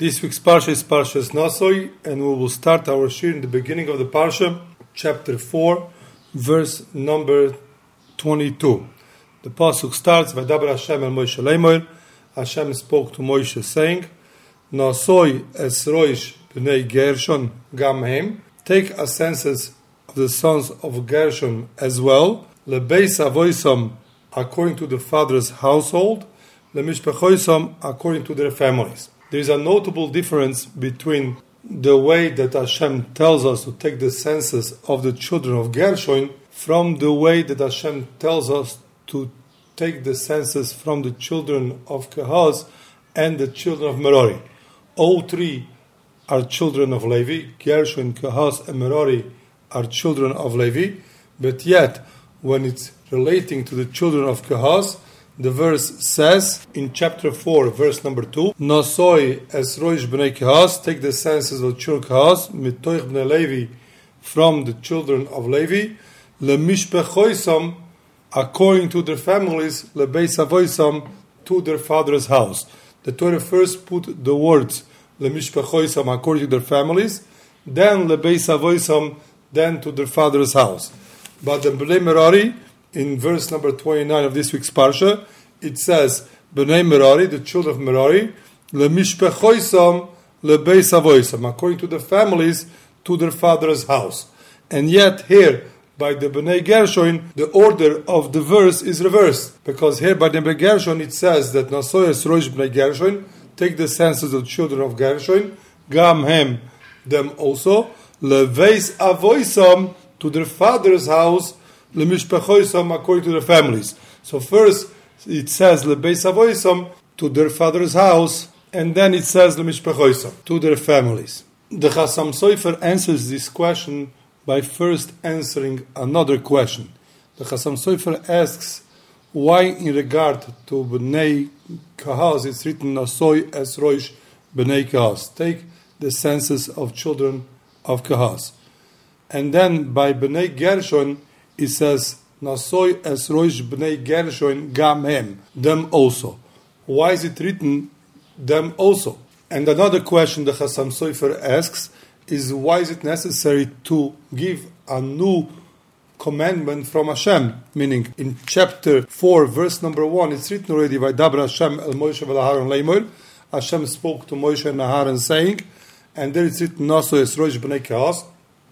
This week's Parsha is Parshas Nasoi, and we will start our shir in the beginning of the Parsha, chapter 4, verse number 22. The Pasuk starts, Vaydaber Hashem el Moshe Leimor. Hashem spoke to Moshe saying, Nasoi es roish b'nei Gershon gam hem. Take a census of the sons of Gershon as well, lebeis avoisam according to the father's household, lemishpechoisam according to their families. There is a notable difference between the way that Hashem tells us to take the census of the children of Gershon from the way that Hashem tells us to take the census from the children of Kahaz and the children of Merari. All three are children of Levi. Gershon, Kahaz, and Merari are children of Levi. But yet, when it's relating to the children of Kahaz, the verse says in chapter 4, verse number 2, Nasoi es roish b'nei Kahaz, take the census of the children of Kahaz, mitoich b'nei Levi, from the children of Levi, lemishpechoisam, according to their families, lebeis avoisam, to their father's house. The Torah first put the words lemishpechoisam, according to their families, then lebeis avoisam, then to their father's house. But the Bnei Merari, in verse number 29 of this week's Parsha, it says, Bnei Merari, the children of Merari, lemishpechoisam, lebeis avoisam, according to the families, to their father's house. And yet here, by the Bnei Gershon, the order of the verse is reversed. Because here by the Bnei Gershon, it says that Nasoi es roish b'nei Gershon, take the census of the children of Gershon, gam hem, them also, lebeis avoisam, to their father's house, lemishpechoisam, according to their families. So first it says lebeis avoisam, to their father's house, and then it says lemishpechoisam, to their families. The Chasam Sofer answers this question by first answering another question. The Chasam Sofer asks why in regard to Bnei Kahaz it's written Nasoi es roish b'nei Kahaz, take the census of children of Kahaz. And then by Bnei Gershon it says Nasoi es roish b'nei Gershon gam hem, them also. Why is it written them also? And another question the Chasam Sofer asks is why is it necessary to give a new commandment from Hashem? Meaning in chapter 4 verse number 1 it's written already, Vaydaber Hashem el Moshe v'Aharon Leimor. Hashem spoke to Moshe and Aharon saying, and there it's written Nasoi es roish b'nei Kahaz,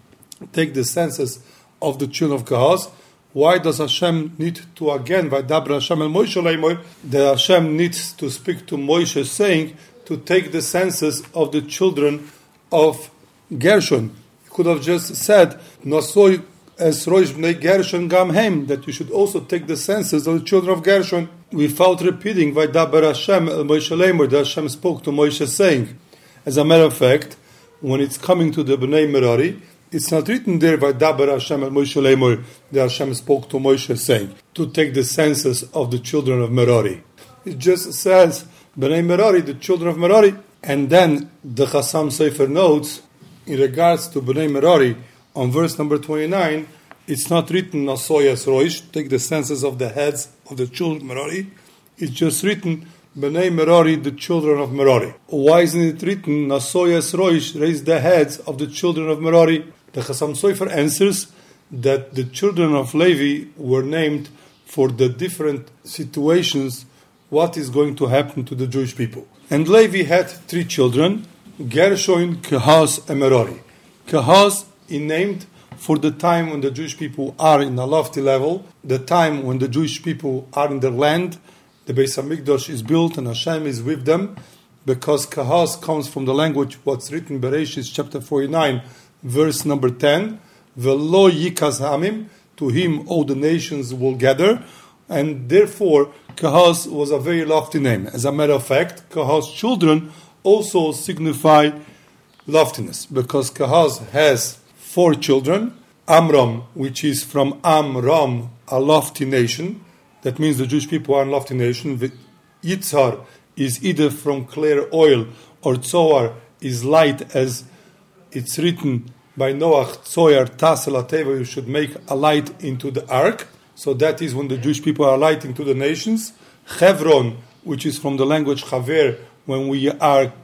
take the census of the children of Kahaz. Why does Hashem need to again, Vaydaber Hashem el Moshe Leimor, that Hashem needs to speak to Moshe saying to take the census of the children of Gershon? You could have just said Nasoi es roish b'nei Gershon gam hem, that you should also take the census of the children of Gershon, without repeating Vaydaber Hashem el Moshe Leimor, that Hashem spoke to Moshe saying. As a matter of fact, when it's coming to the Bnei Merari, it's not written there Vaydaber Hashem el Moshe Leimor, that Hashem spoke to Moshe saying to take the census of the children of Merari. It just says Bnei Merari, the children of Merari. And then the Chasam Sofer notes in regards to Bnei Merari on verse number 29, it's not written Nasoi es roish, take the census of the heads of the children of Merari. It's just written Bnei Merari, the children of Merari. Why isn't it written Nasoi es roish, raise the heads of the children of Merari? The Chasam Sofer answers that the children of Levi were named for the different situations, what is going to happen to the Jewish people. And Levi had three children, Gershon, Kahaz, and Merari. Kahaz is named for the time when the Jewish people are in a lofty level, the time when the Jewish people are in their land, the Beis HaMikdash is built and Hashem is with them, because Kahaz comes from the language what's written in Bereshit chapter 49, verse number 10, V'lo yikaz hamim, to him all the nations will gather, and therefore Kahaz was a very lofty name. As a matter of fact, Kahaz's children also signify loftiness, because Kahaz has 4 children. Amram, which is from Amram, a lofty nation. That means the Jewish people are a lofty nation. Yitzhar is either from clear oil, or Tzohar is light, as it's written by Noach, Tzohar tasel ateva, you should make a light into the ark. So that is when the Jewish people are lighting to the nations. Chevron, which is from the language Chaver, when we are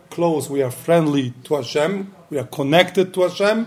close, we are friendly to Hashem, we are connected to Hashem.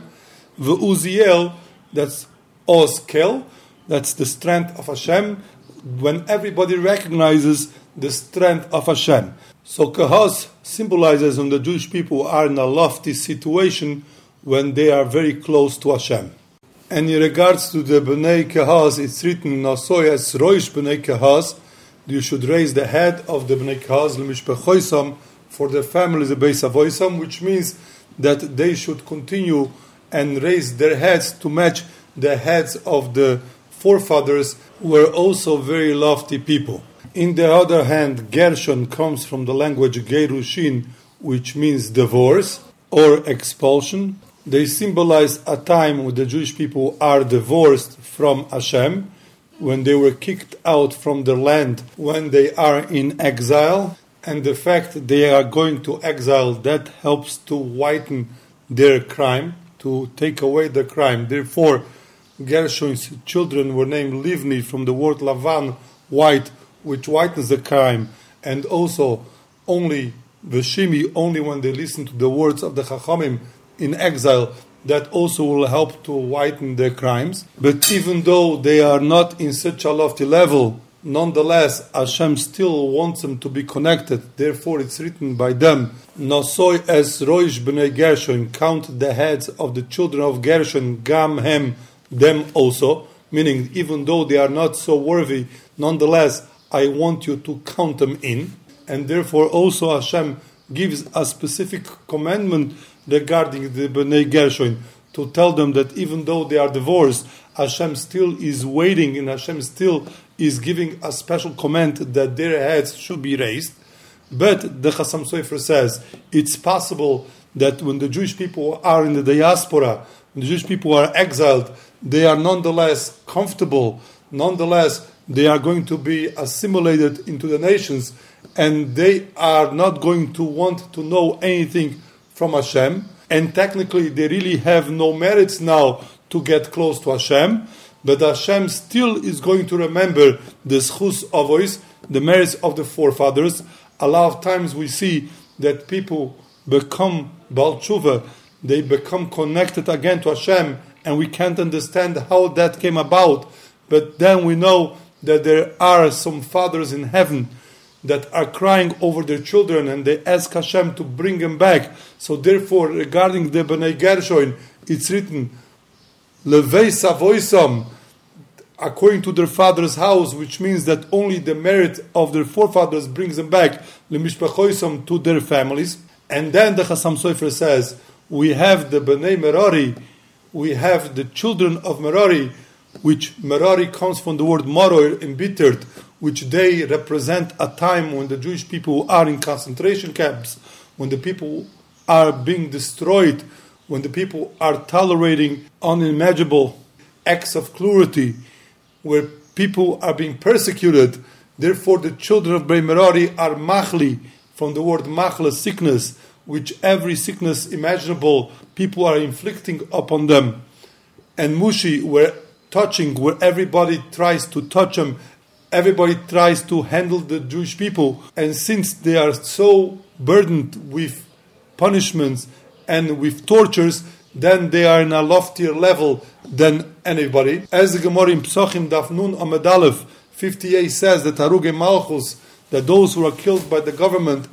Ve'uziel, that's Ozkel, that's the strength of Hashem, when everybody recognizes the strength of Hashem. So Kahaz symbolizes when the Jewish people are in a lofty situation when they are very close to Hashem. And in regards to the Bnei Kahaz, it's written, Nasoy es roish Bnei Kahaz, you should raise the head of the Bnei Kahaz, l'mishpechoisam, for their families, the Beis Avoisam, which means that they should continue and raise their heads to match the heads of the forefathers, who were also very lofty people. In the other hand, Gershon comes from the language Gerushin, which means divorce or expulsion. They symbolize a time when the Jewish people are divorced from Hashem, when they were kicked out from their land, when they are in exile, and the fact that they are going to exile, that helps to whiten their crime, to take away the crime. Therefore, Gershon's children were named Livni from the word Lavan, white, which whitens the crime, and also only Veshimi, only when they listen to the words of the Chachamim in exile, that also will help to whiten their crimes. But even though they are not in such a lofty level, nonetheless, Hashem still wants them to be connected. Therefore, it's written by them, Nasoy es roish b'nei Gershon, count the heads of the children of Gershon, gam hem, them also, meaning even though they are not so worthy, nonetheless, I want you to count them in. And therefore also Hashem gives a specific commandment regarding the Bnei Gershon, to tell them that even though they are divorced, Hashem still is waiting, and Hashem still is giving a special command that their heads should be raised. But the Chassam Sofer says it's possible that when the Jewish people are in the diaspora, when the Jewish people are exiled, they are nonetheless comfortable, nonetheless they are going to be assimilated into the nations, and they are not going to want to know anything from Hashem, and technically they really have no merits now to get close to Hashem, but Hashem still is going to remember the schus avois, the merits of the forefathers. A lot of times we see that people become Baal Tshuva, they become connected again to Hashem, and we can't understand how that came about, but then we know that there are some fathers in heaven that are crying over their children, and they ask Hashem to bring them back. So therefore, regarding the Bnei Gershon, it's written, Leveis Avoisam, according to their father's house, which means that only the merit of their forefathers brings them back, Lemishpachoisam, to their families. And then the Chassam Sofer says, we have the Bnei Merari, we have the children of Merari, which Merari comes from the word Maror, embittered, which they represent a time when the Jewish people are in concentration camps, when the people are being destroyed, when the people are tolerating unimaginable acts of cruelty, where people are being persecuted. Therefore, the children of Bnei Merari are machli, from the word machla, sickness, which every sickness imaginable people are inflicting upon them. And mushi, where touching, where everybody tries to touch them, everybody tries to handle the Jewish people, and since they are so burdened with punishments and with tortures, then they are in a loftier level than anybody. As the Gemara in Psochim Daf Nun Amud Aleph 58 says that Haruge Malchus, that those who are killed by the government,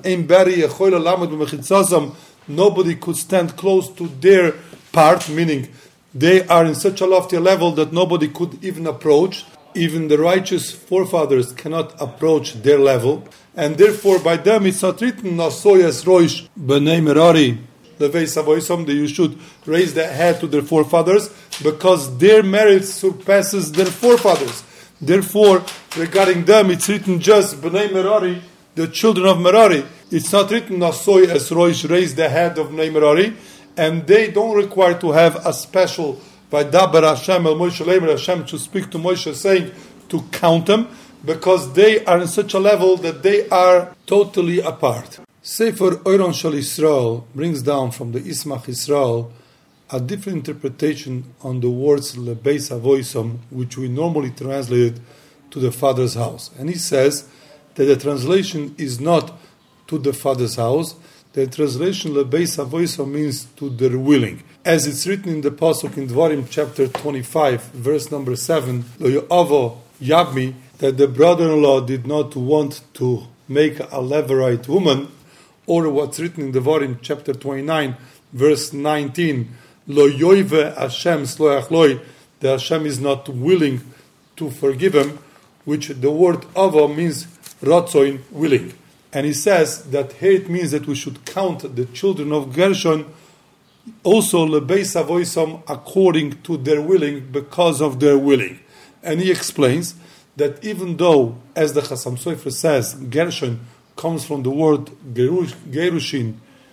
nobody could stand close to their part, meaning they are in such a lofty level that nobody could even approach. Even the righteous forefathers cannot approach their level. And therefore by them it's not written, Nasoyas Roish B'nei Merari, that you should raise their head to their forefathers, because their merit surpasses their forefathers. Therefore, regarding them, it's written just Bnei Merari, the children of Merari. It's not written Nasoy es Roish, raise the head of Bnei Merari, and they don't require to have a special Vaydaber Hashem el Moshe Leimer Hashem to speak to Moshe, saying to count them, because they are in such a level that they are totally apart. Sefer Oron Shal Yisrael brings down from the Ismach Yisrael a different interpretation on the words Lebeis Avoisam, which we normally translate to the father's house. And he says that the translation is not to the father's house. the translation Lebeis Avoisam means to their willing. As it's written in the Pasuk in Dvarim chapter 25, verse number 7, Lo Yo'avo Yabmi, that the brother-in-law did not want to make a Levirate woman, or what's written in Dvarim chapter 29, verse 19, Lo Yoive Hashem Sloach Loi, that Hashem is not willing to forgive him, which the word Ava means Ratzoin, willing. And he says that here it means that we should count the children of Gershon also Lebeis Avoisam according to their willing, because of their willing. And he explains that even though, as the Chassam Sofer says, Gershon comes from the word Gerushin,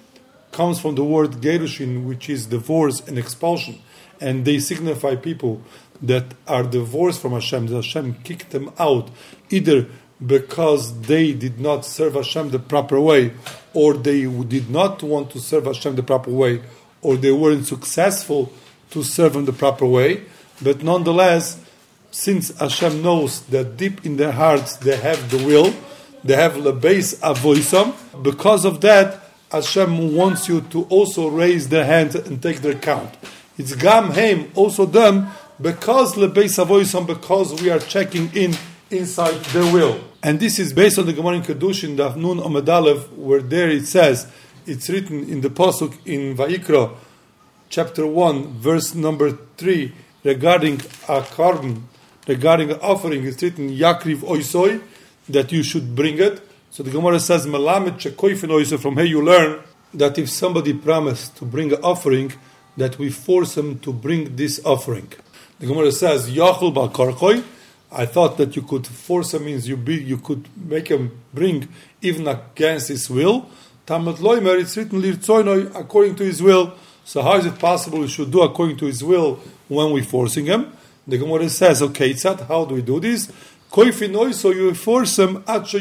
which is divorce and expulsion, and they signify people that are divorced from Hashem, that Hashem kicked them out, either because they did not serve Hashem the proper way, or they did not want to serve Hashem the proper way, or they weren't successful to serve Him the proper way. But nonetheless, since Hashem knows that deep in their hearts they have the will, they have Lebeis Avoisam, because of that, Hashem wants you to also raise their hands and take their count. It's Gam Heim, also them, because Lebeis Avoisam, because we are checking inside their will. And this is based on the Gemara in Kedushin, Daf Nun Amud Aleph, where there it says, it's written in the Pasuk in Vayikra, chapter 1, verse number 3, regarding a korban, regarding an offering, it's written, Yakriv Oisoi, that you should bring it. So the Gemara says, Melamed Shekoifin Oisoi, from here you learn that if somebody promised to bring an offering, that we force him to bring this offering. The Gemara says, Yachol Bal Karkoi, I thought that you could force him, means you could make him bring even against his will. Talmud Loimer, it's written Lirtzoinoi, according to his will. So how is it possible we should do according to his will when we're forcing him? The Gemara says, okay, Tzad, how do we do this? Koifinoi, so you force him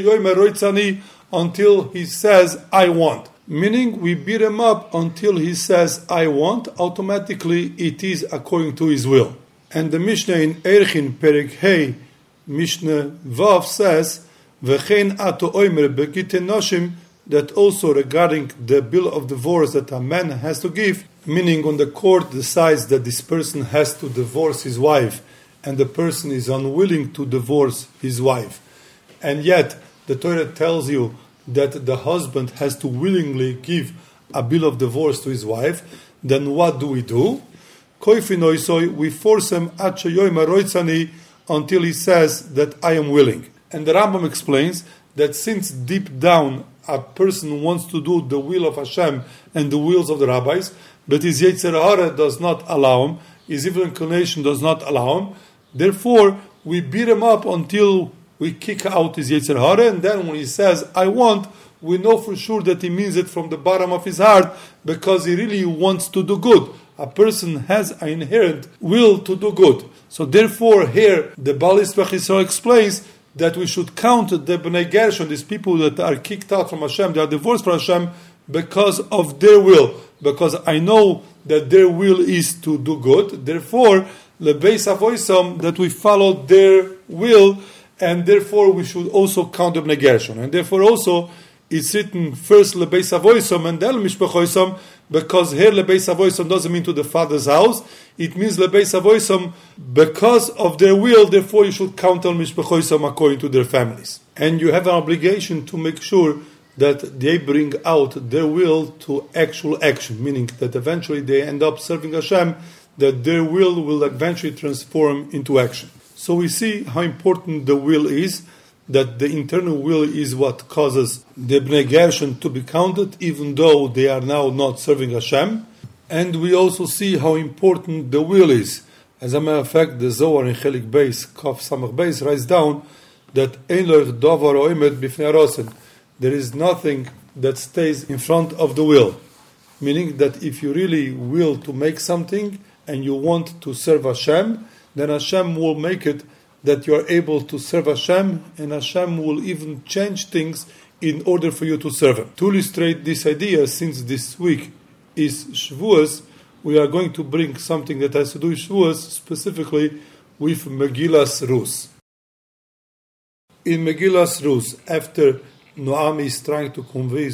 until he says, I want. Meaning, we beat him up until he says, I want. Automatically, it is according to his will. And the Mishnah in Erchin Perek Hey, Mishnah Vav says, V'chein ato oimer begite noshim, that also regarding the bill of divorce that a man has to give, meaning when the court decides that this person has to divorce his wife, and the person is unwilling to divorce his wife, and yet the Torah tells you that the husband has to willingly give a bill of divorce to his wife, then what do? We force him until he says that I am willing. And the Rambam explains that since deep down a person wants to do the will of Hashem and the wills of the rabbis, but his Yetzer Hara does not allow him, his evil inclination does not allow him, therefore we beat him up until we kick out his Yetzer Hara, and then when he says, I want, we know for sure that he means it from the bottom of his heart, because he really wants to do good. A person has an inherent will to do good. So therefore here, the Baal Yisrael explains that we should count the Bnei Gershon, these people that are kicked out from Hashem, they are divorced from Hashem, because of their will. Because I know that their will is to do good. Therefore, Lebeis Avoisam, that we follow their will, and therefore we should also count the Bnei Gershon. And therefore also, it's written first Lebeis Avoisam and then Mishpachoisam, because here Lebeis Avoisam doesn't mean to the father's house. It means Lebeis Avoisam because of their will, therefore you should count on Mishpachoisam according to their families. And you have an obligation to make sure that they bring out their will to actual action, meaning that eventually they end up serving Hashem, that their will eventually transform into action. So we see how important the will is, that the internal will is what causes the Bnei Gershon to be counted, even though they are now not serving Hashem. And we also see how important the will is. As a matter of fact, the Zohar in Chelik Beis, Kaf Samach Beis, writes down that Ein lo davar oimed bifnei harosen. There is nothing that stays in front of the will. Meaning that if you really will to make something and you want to serve Hashem, then Hashem will make it that you are able to serve Hashem, and Hashem will even change things in order for you to serve Him. To illustrate this idea, since this week is Shavuos, we are going to bring something that has to do with Shavuos, specifically with Megillas Rus. In Megillas Rus, after Noami is trying to convince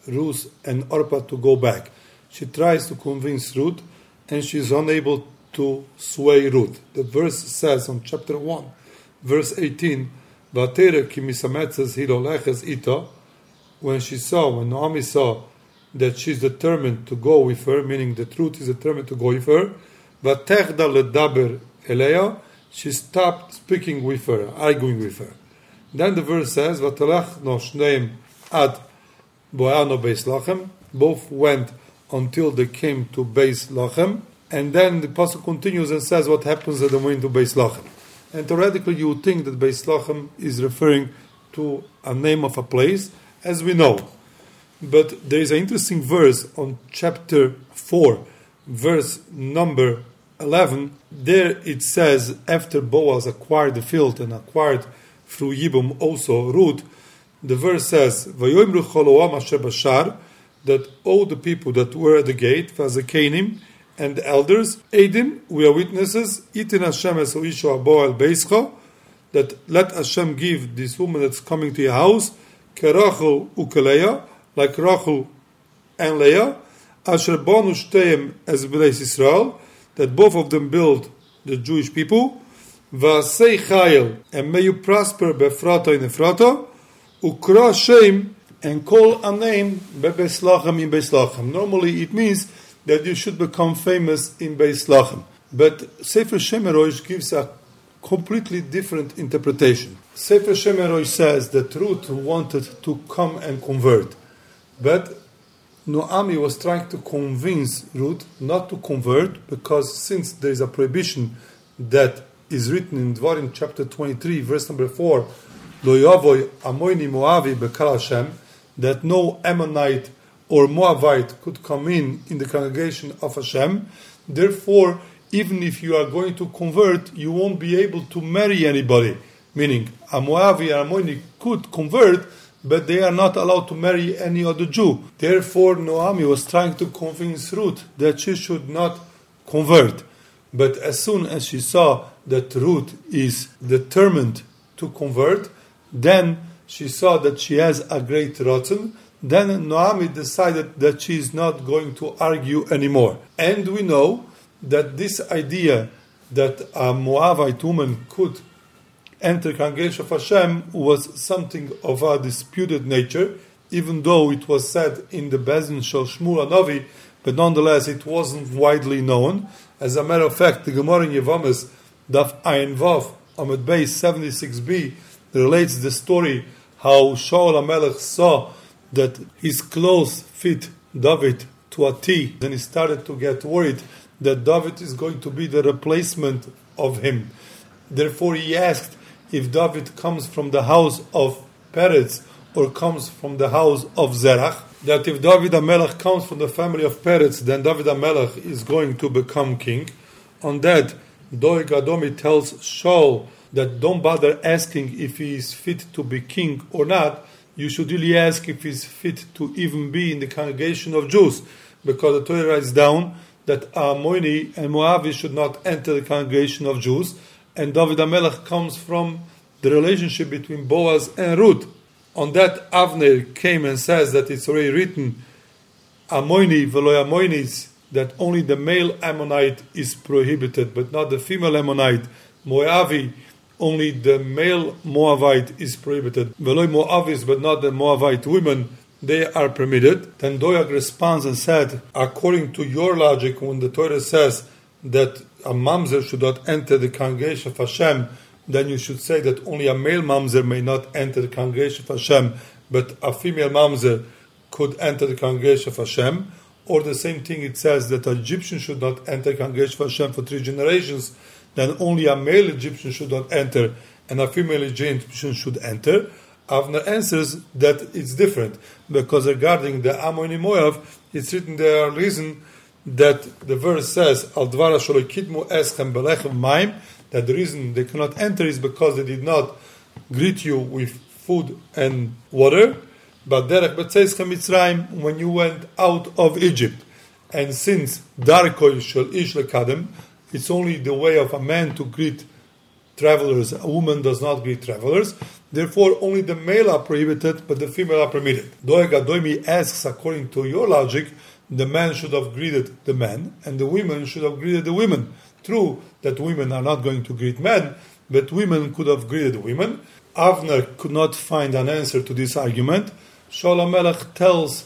Ruth and Orpah to go back. She tries to convince Ruth, and she is unable to sway Ruth. The verse says on chapter 1, verse 18, "V'atera ki misametzes hiloleches ita," when Naomi saw that she's determined to go with her, meaning that Ruth is determined to go with her, "V'techda ledaber eleya," she stopped speaking with her, arguing with her. Then the verse says, "V'telech no shneim ad boano beis lachem." Both went until they came to Beis Lachem, and then the pasuk continues and says what happens at the way to Beis Lachem. And theoretically, you would think that Beis Lachem is referring to a name of a place, as we know. But there is an interesting verse on chapter 4, verse number 11. There it says, after Boaz acquired the field and acquired through Yibum also Ruth, the verse says, "Vayoimru choloam asher bashar," that all the people that were at the gate, Vazekanim, and the elders, Eidim, we are witnesses, Itin Hashem es oisho abo al beischa, that let Hashem give this woman that's coming to your house, Kerachel ukeleya, like Rachel and Leah, Asher bonu shteim as b'leis Yisrael, that both of them build the Jewish people, V'asei chayel, and may you prosper befrata in Ephrata, Ukra Shem, and call a name Beis Lachem in Beis Lachem. Normally it means that you should become famous in Beis Lachem. But Sefer Shemerosh gives a completely different interpretation. Sefer Shemerosh says that Ruth wanted to come and convert. But Naomi was trying to convince Ruth not to convert, because since there is a prohibition that is written in Dvarim chapter 23, verse number 4, Lo yavoy Amoini Moavi bekal Hashem, that no Ammonite or Moabite could come in the congregation of Hashem. Therefore, even if you are going to convert, you won't be able to marry anybody. Meaning, a Moavi and Ammoni could convert, but they are not allowed to marry any other Jew. Therefore, Naomi was trying to convince Ruth that she should not convert. But as soon as she saw that Ruth is determined to convert, then she saw that she has a great rotzen. Then Naomi decided that she is not going to argue anymore. And we know that this idea that a Moabite woman could enter the congregation of Hashem was something of a disputed nature, even though it was said in the Bezin Shel Shmuel Hanavi, but nonetheless it wasn't widely known. As a matter of fact, the Gemara in Yevamis, Daf Ayin Vav, Amud Beis 76b, relates the story how Shaul HaMelech saw that his clothes fit David to a T. Then he started to get worried that David is going to be the replacement of him. Therefore he asked if David comes from the house of Peretz or comes from the house of Zerach, that if David HaMelech comes from the family of Peretz, then David HaMelech is going to become king. On that, Doeg Adomi tells Shaul that don't bother asking if he is fit to be king or not. You should really ask if he is fit to even be in the congregation of Jews, because the Torah writes down that Ammoni and Moavi should not enter the congregation of Jews, and David HaMelech comes from the relationship between Boaz and Ruth. On that, Avner came and says that it's already written, Ammoni v'lo Ammonis, that only the male Ammonite is prohibited, but not the female Ammonite. Moavi, only the male Moabite is prohibited. V'lo Moavis, but not the Moabite women, they are permitted. Then Doeg responds and said, according to your logic, when the Torah says that a mamzer should not enter the congregation of Hashem, then you should say that only a male mamzer may not enter the congregation of Hashem, but a female mamzer could enter the congregation of Hashem. Or the same thing, it says that an Egyptian should not enter the congregation of Hashem for 3 generations, then only a male Egyptian should not enter, and a female Egyptian should enter. Avner answers that it's different, because regarding the Ammoni Moav, it's written there a reason that the verse says, Al dvara shelo kitmu eschem belechem maim, that the reason they cannot enter is because they did not greet you with food and water, but derech betzeichem Mitzrayim, when you went out of Egypt. And since darkoi shel ish lekadem, it's only the way of a man to greet travelers. A woman does not greet travelers. Therefore, only the male are prohibited, but the female are permitted. Doeg Adoimi asks, according to your logic, the man should have greeted the men, and the women should have greeted the women. True that women are not going to greet men, but women could have greeted women. Avner could not find an answer to this argument. Shaul HaMelech tells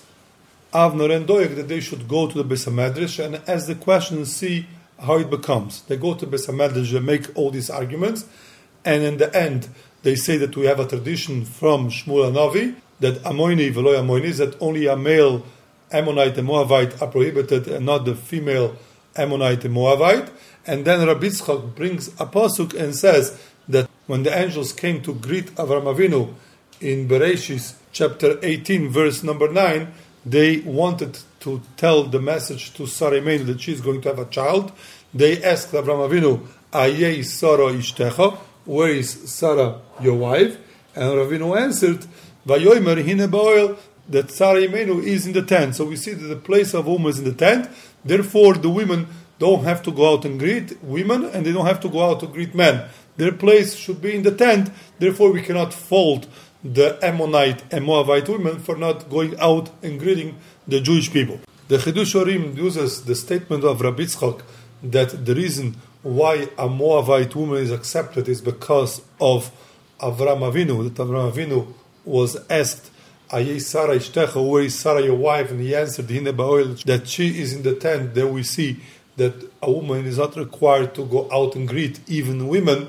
Avner and Doeg that they should go to the Beis HaMedrash and ask the question and see how it becomes. They go to Beis HaMedrash and make all these arguments, and in the end, they say that we have a tradition from Shmuel HaNavi that Ammoni v'lo Ammoni, that only a male Ammonite and Moabite are prohibited and not the female Ammonite and Moabite. And then Rabbi Yitzchak brings a pasuk and says that when the angels came to greet Avram Avinu in Bereshis chapter 18 verse number 9, they wanted to tell the message to Sarah Imeinu that she is going to have a child. They asked Avram Avinu, Ayei Sarah Ishtecha, where is Sarah your wife? And Avinu answered, Vayomer hine ba'oel, that Sarah Imeinu is in the tent. So we see that the place of woman is in the tent. Therefore, the women don't have to go out and greet women, and they don't have to go out to greet men. Their place should be in the tent. Therefore, we cannot fault the Ammonite and Moabite women for not going out and greeting the Jewish people. The Chidush Orim uses the statement of Rabbi Yitzchak that the reason why a Moabite woman is accepted is because of Avram Avinu, that Avram Avinu was asked, Ayei Sarah Ishtecha, where is Sarah your wife? And he answered, Hine ba'oel, that she is in the tent. There we see that a woman is not required to go out and greet even women.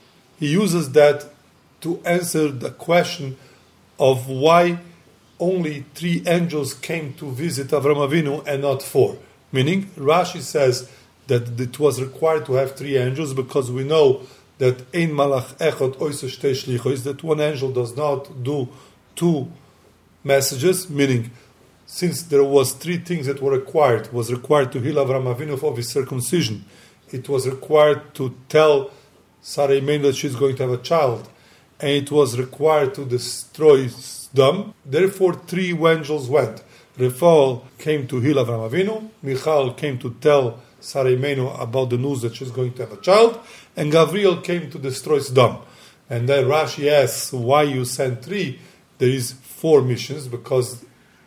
He uses that to answer the question of why only 3 angels came to visit Avram Avinu and not 4. Meaning, Rashi says that it was required to have 3 angels because we know that Ein Malach Echad Oiseh Shtei Shlichos, that one angel does not do 2 messages, meaning since there was 3 things that were required. It was required to heal Avram Avinu of his circumcision. It was required to tell Sarah Imeinu that she's going to have a child. And it was required to destroy Sodom. Therefore, 3 angels went. Raphael came to heal Avram Avinu. Michael came to tell Sarah Imeinu about the news that she's going to have a child. And Gabriel came to destroy Sodom. And then Rashi asks, why you sent 3? There is 4 missions, because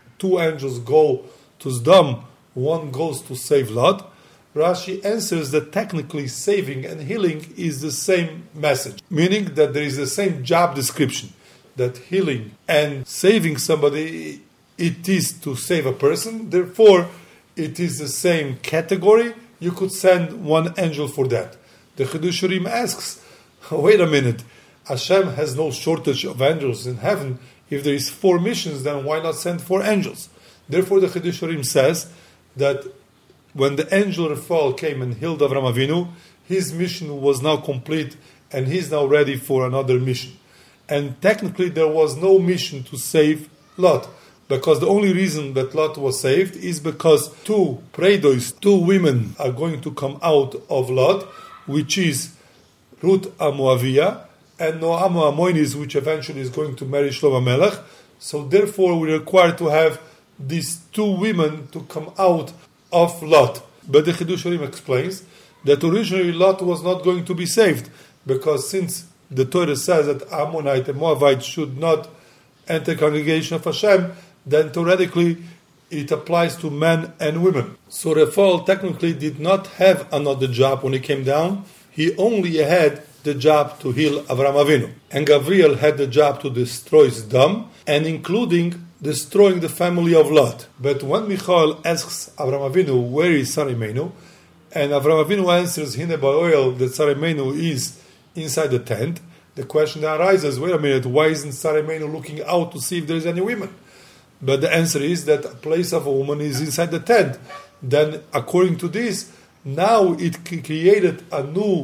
2 angels go to Sodom, 1 goes to save Lot. Rashi answers that technically saving and healing is the same message, meaning that there is the same job description, that healing and saving somebody, it is to save a person, therefore it is the same category. You could send 1 angel for that. The Chidush Urim asks, wait a minute, Hashem has no shortage of angels in heaven. If there is 4 missions, then why not send 4 angels? Therefore the Chidush Urim says that when the angel Raphael came and healed Avram Avinu, his mission was now complete and he's now ready for another mission. And technically there was no mission to save Lot, because the only reason that Lot was saved is because 2 Preidos, 2 women are going to come out of Lot, which is Ruth HaMoaviyah and Noam HaMoinis, which eventually is going to marry Shlomo HaMelech. So therefore we require to have these 2 women to come out of Lot. But the Chidush Urim explains that originally Lot was not going to be saved, because since the Torah says that Ammonite and Moabite should not enter congregation of Hashem, then theoretically it applies to men and women. So Raphael technically did not have another job when he came down. He only had the job to heal Avram Avinu. And Gabriel had the job to destroy Sodom, and including destroying the family of Lot. But when Michael asks Avram Avinu, where is Sarah Imeinu? And Avram Avinu answers, Hine ba'oel, that Sarah Imeinu is inside the tent. The question that arises, wait a minute, why isn't Sarah Imeinu looking out to see if there is any women? But the answer is that a place of a woman is inside the tent. Then, according to this, now it created a new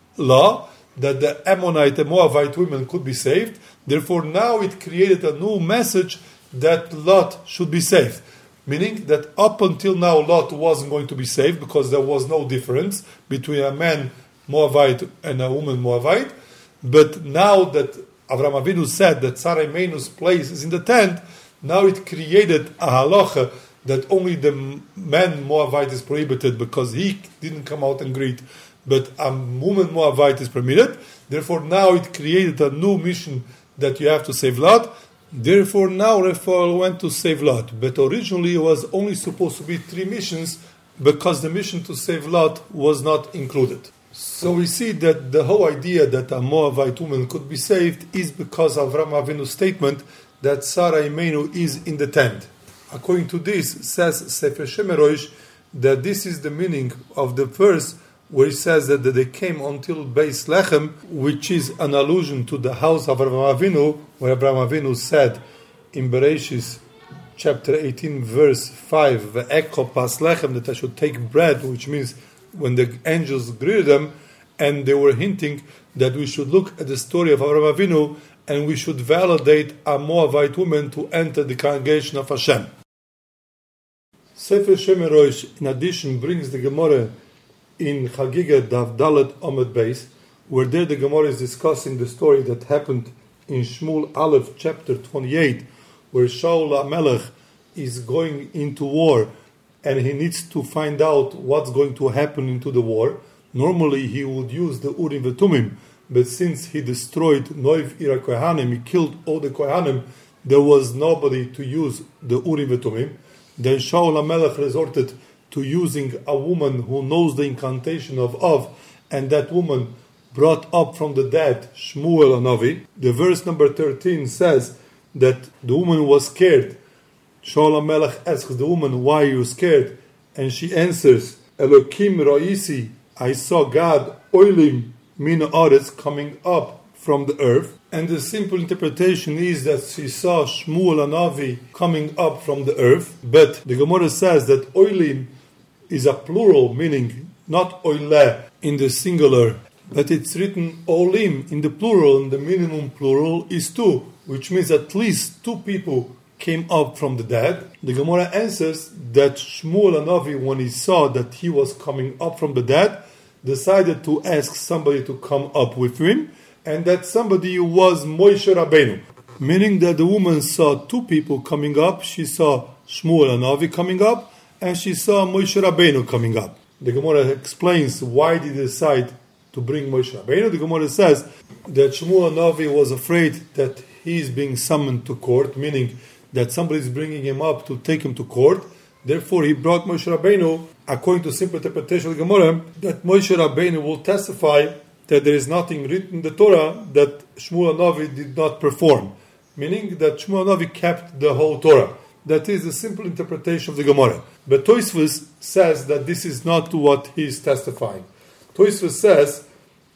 law that the Ammonite and Moabite women could be saved. Therefore, now it created a new message that Lot should be saved. Meaning that up until now, Lot wasn't going to be saved because there was no difference between a man Moabite and a woman Moabite. But now that Avram Avinu said that Sarah Imeinu's place is in the tent, now it created a halacha that only the man Moabite is prohibited because he didn't come out and greet but a woman Moabite is permitted. Therefore, now it created a new mission that you have to save Lot. Therefore, now Raphael went to save Lot. But originally, it was only supposed to be 3 missions because the mission to save Lot was not included. So we see that the whole idea that a Moabite woman could be saved is because of Avraham Avinu's statement that Sarah Imenu is in the tent. According to this, says Sefer Shemerosh, that this is the meaning of the verse where it says that they came until Beis Lechem, which is an allusion to the house of Avraham Avinu, where Avraham Avinu said in Bereshis chapter 18 verse 5, Ve'eko pas lechem, that I should take bread, which means when the angels greeted them, and they were hinting that we should look at the story of Avraham Avinu and we should validate a Moabite woman to enter the congregation of Hashem. Sefer Shemerosh, in addition, brings the Gemara in Chagiga Daf Dalet Omid Beis, where there the Gemara is discussing the story that happened in Shmuel Aleph chapter 28, where Shaul HaMelech is going into war and he needs to find out what's going to happen into the war. Normally he would use the Urim V'Tumim, but since he destroyed Noiv Ira Kohanim, he killed all the Kohanim, there was nobody to use the Urim V'Tumim. Then Shaul HaMelech resorted to using a woman who knows the incantation of Av, and that woman brought up from the dead Shmuel HaNavi. The verse number 13 says that the woman was scared. Shaul HaMelech asks the woman, why are you scared? And she answers, Elokim Ra'isi, I saw God, Oilim Min Haaretz, coming up from the earth. And the simple interpretation is that she saw Shmuel HaNavi coming up from the earth. But the Gemara says that Oilim is a plural, meaning not Oile in the singular, but it's written Olim in the plural, and the minimum plural is 2, which means at least 2 people came up from the dead. The Gemara answers that Shmuel HaNavi, when he saw that he was coming up from the dead, decided to ask somebody to come up with him, and that somebody was Moshe Rabbeinu, meaning that the woman saw 2 people coming up. She saw Shmuel HaNavi coming up, and she saw Moshe Rabbeinu coming up. The Gemara explains why did he decide to bring Moshe Rabbeinu. The Gemara says that Shmuel HaNavi was afraid that he is being summoned to court, meaning that somebody is bringing him up to take him to court. Therefore, he brought Moshe Rabbeinu, according to simple interpretation of the Gemara, that Moshe Rabbeinu will testify that there is nothing written in the Torah that Shmuel HaNavi did not perform, meaning that Shmuel HaNavi kept the whole Torah. That is the simple interpretation of the Gemara. But Tosfos says that this is not what he is testifying. Tosfos says,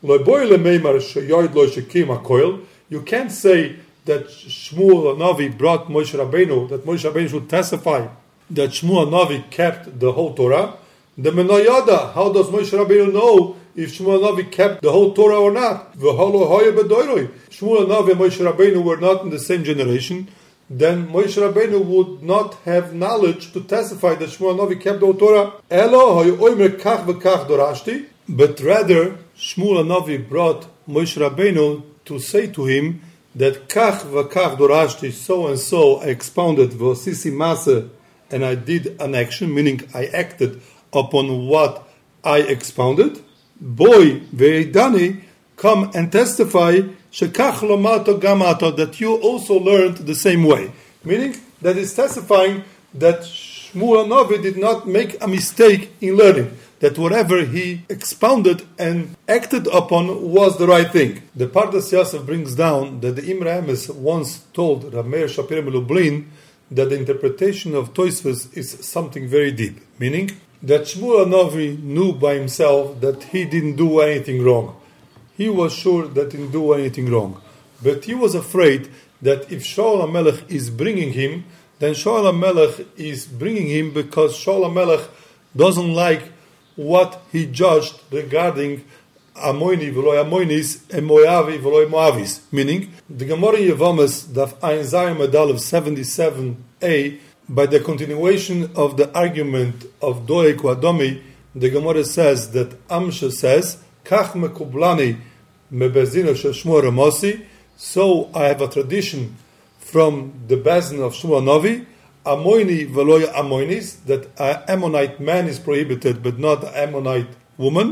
you can't say that Shmuel HaNavi brought Moshe Rabbeinu, that Moshe Rabbeinu should testify that Shmuel HaNavi kept the whole Torah. The Menayada, how does Moshe Rabbeinu know if Shmuel HaNavi kept the whole Torah or not? Shmuel HaNavi and Moshe Rabbeinu were not in the same generation. Then Moshe Rabbeinu would not have knowledge to testify that Shmuel HaNavi kept the whole Torah. But rather, Shmuel HaNavi brought Moshe Rabbeinu to say to him that Kach v'kach dorashti, so and so I expounded v'osisi masa, and I did an action, meaning I acted upon what I expounded. Boy ve'idani, come and testify shekach lomato gamato, that you also learned the same way. Meaning that is testifying that Shmuel HaNavi did not make a mistake in learning, that whatever he expounded and acted upon was the right thing. The Pardas Yosef brings down that the Imre Emes once told Rav Meir Shapiro Lublin that the interpretation of Tosfos is something very deep, meaning that Shmuel HaNavi knew by himself that he didn't do anything wrong. He was sure that he didn't do anything wrong. But he was afraid that if Shaul HaMelech is bringing him, then Shaul HaMelech is bringing him because Shaul HaMelech doesn't like what he judged regarding Amoini v'loi Amoinis and Moavi v'loi Moavis. Meaning, the Gemara Yevamas, Daf Ayin Zayin Medal of 77a, by the continuation of the argument of Doeg Adomi, the Gemara says that Amsha says, Kach mekublani mebezino shel Shmuel Ramosi, so I have a tradition from the Bezin of Shmuel HaNavi, Amoini v'loya Amoinis, that an Ammonite man is prohibited, but not an Ammonite woman.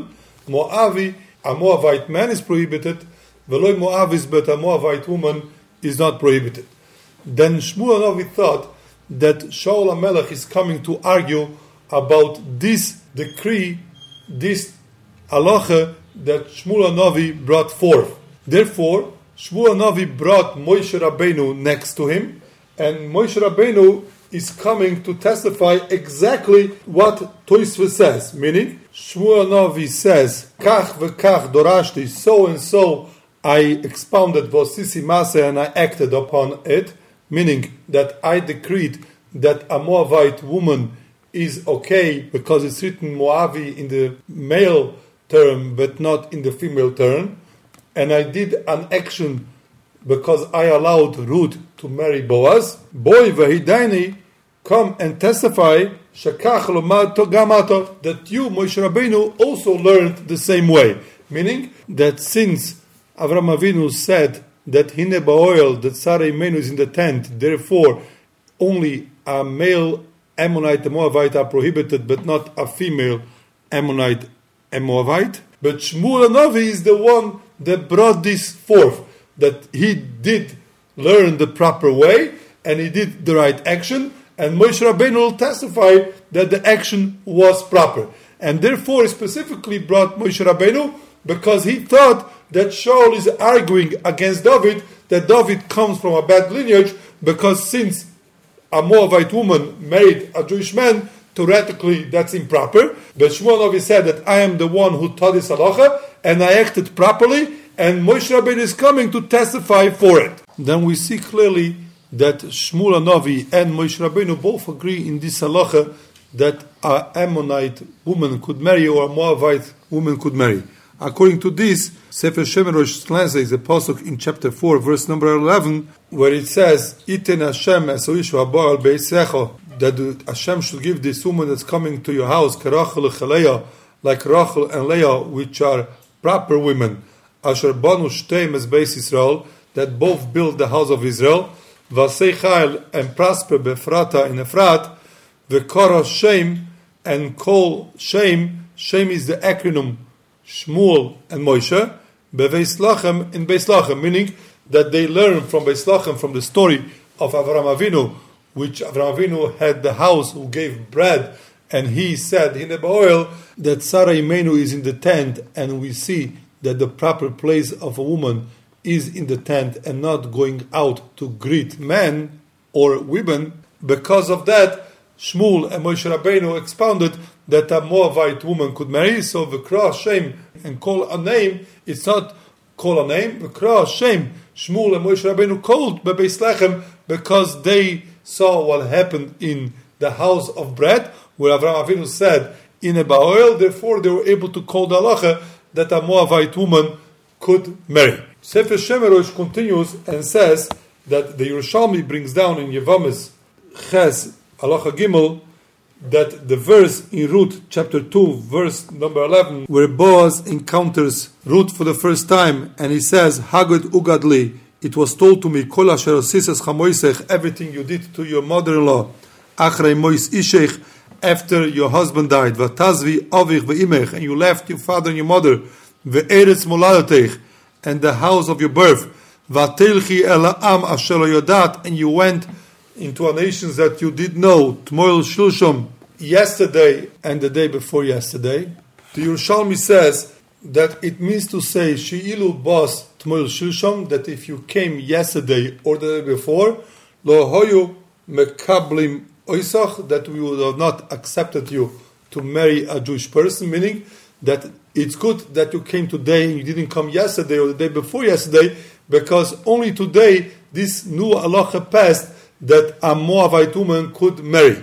Moavi, a Moabite man is prohibited, Veloy Moavis, but a Moabite woman is not prohibited. Then Shmuel Hanavi thought that Shaul HaMelech is coming to argue about this decree, this halacha that Shmuel Hanavi brought forth. Therefore, Shmuel Hanavi brought Moshe Rabbeinu next to him, and Moshe Rabbeinu is coming to testify exactly what Tosfos says, meaning Shmuel Hanavi says, Kach v'kach dorashti, so and so I expounded vosisi maseh and I acted upon it, meaning that I decreed that a Moabite woman is okay because it's written Moavi in the male term but not in the female term, and I did an action because I allowed Ruth to marry Boaz. Boy v'hidaini, come and testify shakach lomad gamato, that you, Moshe Rabbeinu, also learned the same way. Meaning that since Avraham Avinu said that Hine ba'oel, that Sarah Imenu is in the tent, therefore only a male Ammonite and Moabite are prohibited, but not a female Ammonite and Moabite. But Shmuel Hanavi is the one that brought this forth, that he did learn the proper way and he did the right action, and Moshe Rabbeinu will testify that the action was proper. And therefore he specifically brought Moshe Rabbeinu because he thought that Shaul is arguing against David, that David comes from a bad lineage, because since a Moabite woman married a Jewish man, theoretically that's improper. But Shmuel Hanavi said that I am the one who taught this halacha and I acted properly, and Moshe Rabbeinu is coming to testify for it. Then we see clearly that Shmuel Hanavi and Moshe Rabbeinu both agree in this halacha that an Ammonite woman could marry or a Moabite woman could marry. According to this, Sefer Shemer Rosh translates the pasuk in chapter 4, verse number 11, where it says, Iten Hashem es oishu haba al beisecha, that Hashem should give this woman that's coming to your house, Karachel Chaleya, like Rachel and Leah, which are proper women, Asher banu shteim es beis Israel, that both build the house of Israel, Vasei Chayil, and prosper Befrata in Efrat, Vekara Shem, and call Shem. Shem is the acronym Shmuel and Moshe, Beveis Lachem in Beis Lachem, meaning that they learn from Beis Lachem, from the story of Avraham Avinu, which Avraham Avinu had the house who gave bread, and he said in the oil that Sarah Imenu is in the tent, and we see that the proper place of a woman is in the tent and not going out to greet men or women. Because of that, Shmuel and Moshe Rabbeinu expounded that a Moabite woman could marry. So V'kra Shem and call a name, it's not call a name. V'kra Shem, Shmuel and Moshe Rabbeinu called Bebeis Lechem because they saw what happened in the house of bread, where Avraham Avinu said in a ba'oel. Therefore, they were able to call the halacha that a Moabite woman could marry. Sefer Shemer Rosh continues and says that the Yerushalmi brings down in Yevamis Ches Halacha Gimel that the verse in Ruth chapter 2 verse number 11, where Boaz encounters Ruth for the first time, and he says, Hagod ugadli, it was told to me, Kol asher osisas chamoisech, everything you did to your mother-in-law, achrei mois ishech, after your husband died, vatazvi avich ve'imech, and you left your father and your mother, ve'eretz moladatech, and the house of your birth, vatelchi el ha'am asher lo yodat, and you went into a nation that you did know, Tmoil Shilshom, yesterday and the day before yesterday. The Yerushalmi says that it means to say, She'ilu bas Tmoil Shilshom, that if you came yesterday or the day before, Lo hoyu mekablim oisach, that we would have not accepted you to marry a Jewish person, meaning that it's good that you came today and you didn't come yesterday or the day before yesterday, because only today this new halacha passed that a Moabite woman could marry.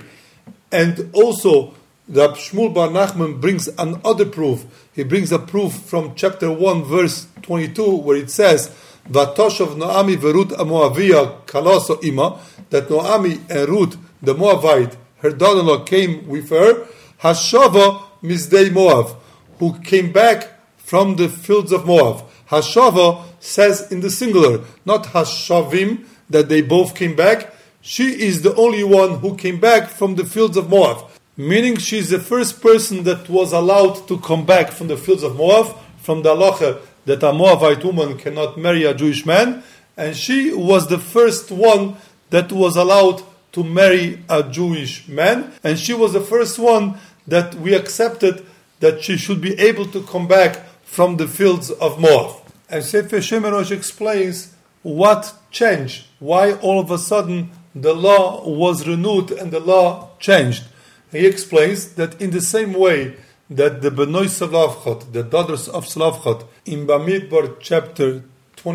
And also, the Shmuel Bar Nachman brings another proof. He brings a proof from chapter 1, verse 22, where it says, Vatoshav Noami verut Moavia kalaso ima, that Noami and Ruth, the Moabite, her daughter-in-law, came with her, Hashava Mizdei Moav, who came back from the fields of Moab. Hashava says in the singular, not Hashavim, that they both came back. She is the only one who came back from the fields of Moab. meaning she's the first person that was allowed to come back from the fields of Moab, from the halacha that a Moabite woman cannot marry a Jewish man, and she was the first one that was allowed to marry a Jewish man, and she was the first one that we accepted that she should be able to come back from the fields of Moab. And Sefer Shemerosh explains what changed, why all of a sudden the law was renewed and the law changed. He explains that in the same way that the Benoi Salavchot, the daughters of Salavchot, in Bamidbar chapter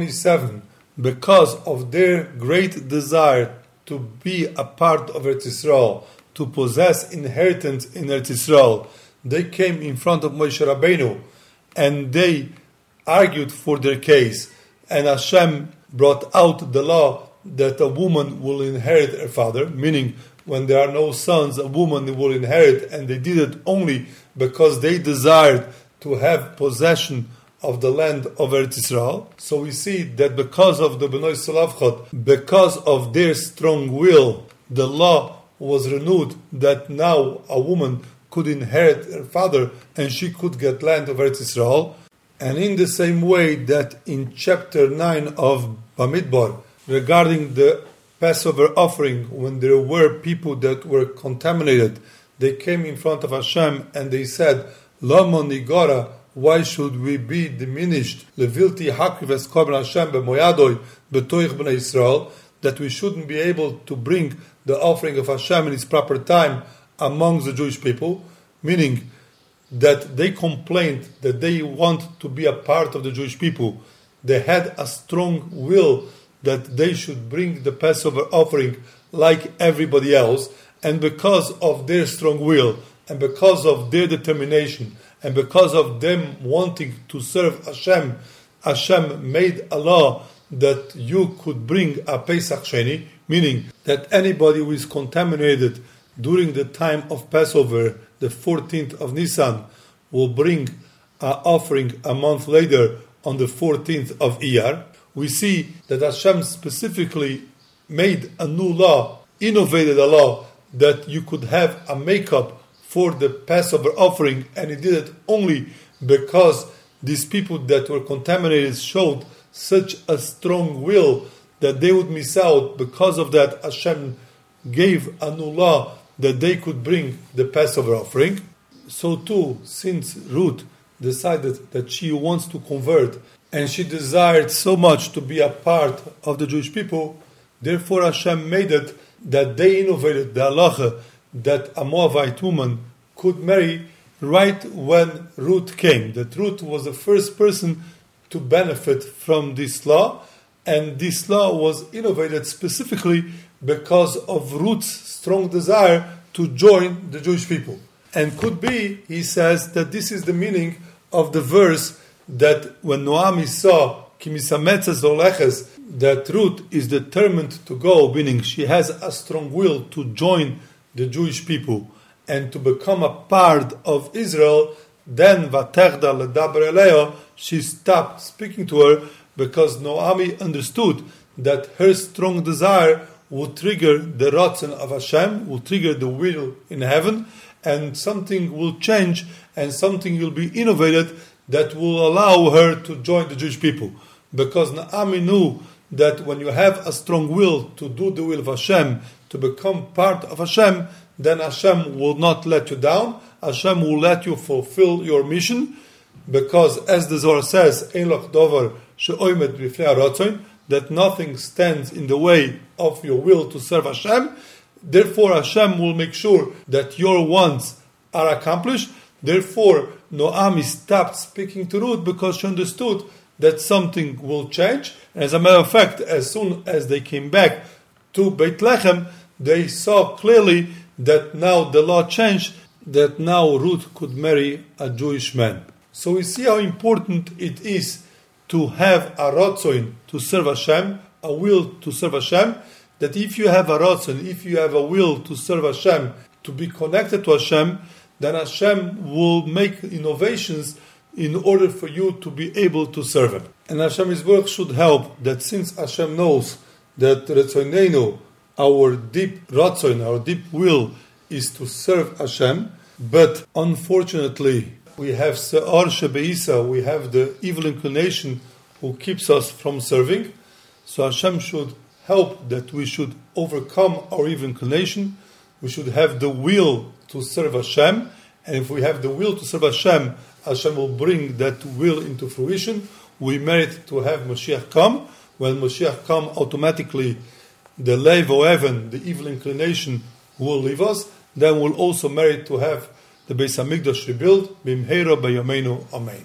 27, because of their great desire to be a part of Eretz Yisrael, to possess inheritance in Eretz Yisrael, they came in front of Moshe Rabbeinu and they argued for their case. And Hashem brought out the law that a woman will inherit her father, meaning when there are no sons, a woman will inherit, and they did it only because they desired to have possession of the land of Eretz Yisrael. So we see that because of the Benoi Salavchot, because of their strong will, the law was renewed that now a woman could inherit her father and she could get land of Eretz Yisrael. And in the same way that in chapter 9 of Bamidbar, regarding the Passover offering, when there were people that were contaminated, they came in front of Hashem and they said, Lama nigara, why should we be diminished? Levilti hakriv es korban Hashem b'moyadoi b'toich b'nei Yisrael, that we shouldn't be able to bring the offering of Hashem in its proper time amongst the Jewish people, meaning that they complained that they want to be a part of the Jewish people. They had a strong will that they should bring the Passover offering like everybody else, and because of their strong will, and because of their determination, and because of them wanting to serve Hashem, Hashem made a law that you could bring a Pesach Sheni, meaning that anybody who is contaminated during the time of Passover, the 14th of Nisan, will bring an offering a month later on the 14th of Iyar. We see that Hashem specifically made a new law, innovated a law that you could have a makeup for the Passover offering, and he did it only because these people that were contaminated showed such a strong will that they would miss out. Because of that, Hashem gave a new law that they could bring the Passover offering. So too, since Ruth decided that she wants to convert and she desired so much to be a part of the Jewish people, therefore Hashem made it that they innovated the halacha that a Moabite woman could marry right when Ruth came. That Ruth was the first person to benefit from this law, and this law was innovated specifically because of Ruth's strong desire to join the Jewish people. And could be, he says, that this is the meaning of the verse that when Noami saw Kimisametzes Oleches, that Ruth is determined to go, meaning she has a strong will to join the Jewish people and to become a part of Israel, then Vaterda Ledaber Eleo, she stopped speaking to her because Noami understood that her strong desire would trigger the Ratzon of Hashem, will trigger the will in heaven, and something will change and something will be innovated that will allow her to join the Jewish people. Because Naomi knew that when you have a strong will to do the will of Hashem, to become part of Hashem, then Hashem will not let you down. Hashem will let you fulfill your mission, because as the Zohar says, Ein lach dover she'oimed b'fnei haratzon, that nothing stands in the way of your will to serve Hashem. Therefore, Hashem will make sure that your wants are accomplished. Therefore, Noami stopped speaking to Ruth because she understood that something will change. And as a matter of fact, as soon as they came back to Beit Lechem, they saw clearly that now the law changed, that now Ruth could marry a Jewish man. So we see how important it is to have a ratzon to serve Hashem, a will to serve Hashem, that if you have a ratzon, if you have a will to serve Hashem, to be connected to Hashem, then Hashem will make innovations in order for you to be able to serve Him. And Hashem's work should help that since Hashem knows that Retzonenu, our deep ratzon, our deep will, is to serve Hashem, but unfortunately we have Se'ar Shebeisa, we have the evil inclination who keeps us from serving. So Hashem should help that we should overcome our evil inclination. We should have the will to serve Hashem, and if we have the will to serve Hashem, Hashem will bring that will into fruition. We merit to have Mashiach come. When Mashiach come, automatically the Lev or Evan, the evil inclination, will leave us. Then we'll also merit to have the Beis Hamikdash rebuilt. Bimheira b'yameinu, amen.